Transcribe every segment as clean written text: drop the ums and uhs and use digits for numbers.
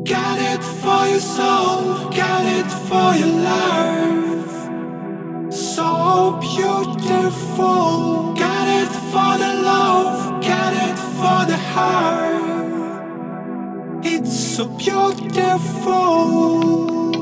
Got it for your soul, got it for your life. So beautiful. Got it for the love, got it for the heart. It's so beautiful.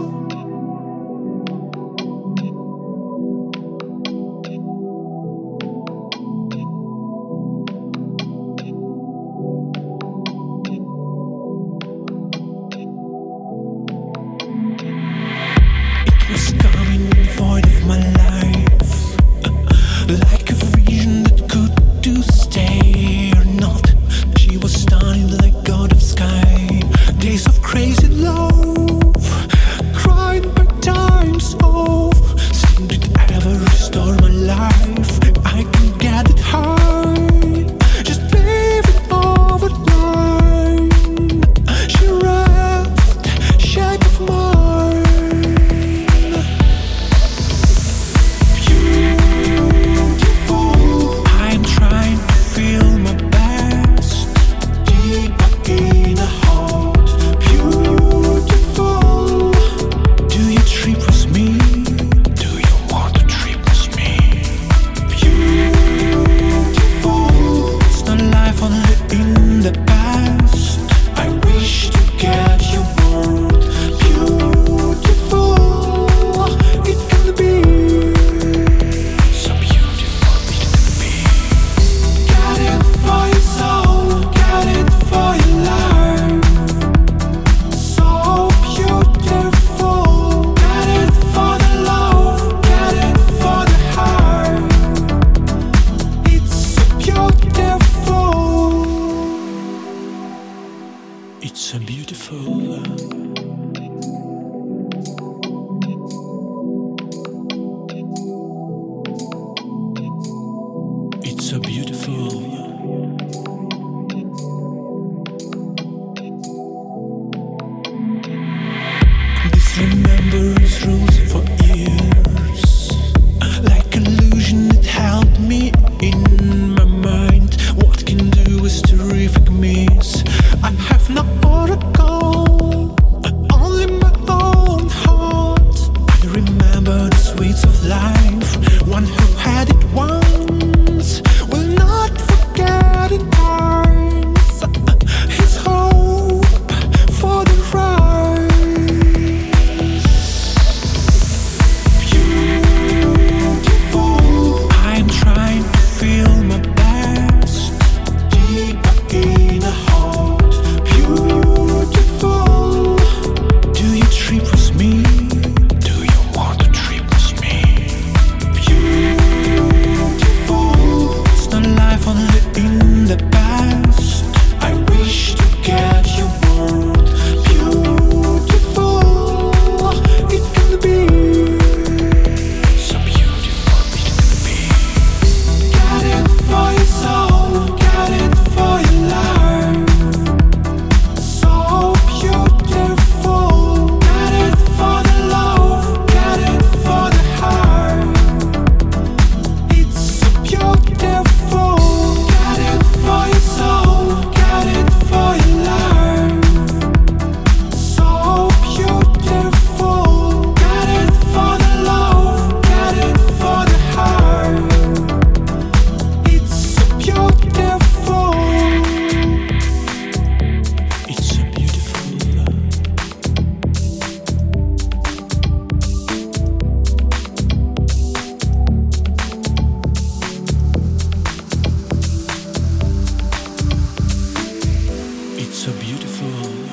Like a vision that could do stay or not. She was stunning like god of sky. Days of crazy love, crying by times off. Seemed it ever restore my life? I can get it high, just leave it over line. She wrapped shape of mine. It's so beautiful. It's so beautiful. This remembrance rules for years, like illusion that held me in my mind. What can do is terrific miss. I have no oracle, only my own heart. I remember the sweets of life. One who had it once will not forget in times. His hope for the rise. Beautiful. I'm trying to feel my best deep in a heart. Beautiful. Do you trip with me? Do you want to trip with me? Beautiful. It's not life only in the past. I wish to get your word. Beautiful. It can be so beautiful. It can be. Got it for your soul, got it for your life. So beautiful. Got it for the love, got it for the heart. It's so beautiful. Got it for your soul, got it for your life. So beautiful. Got it for the love, got it for the heart. It's so beautiful. It's so beautiful. It's so beautiful.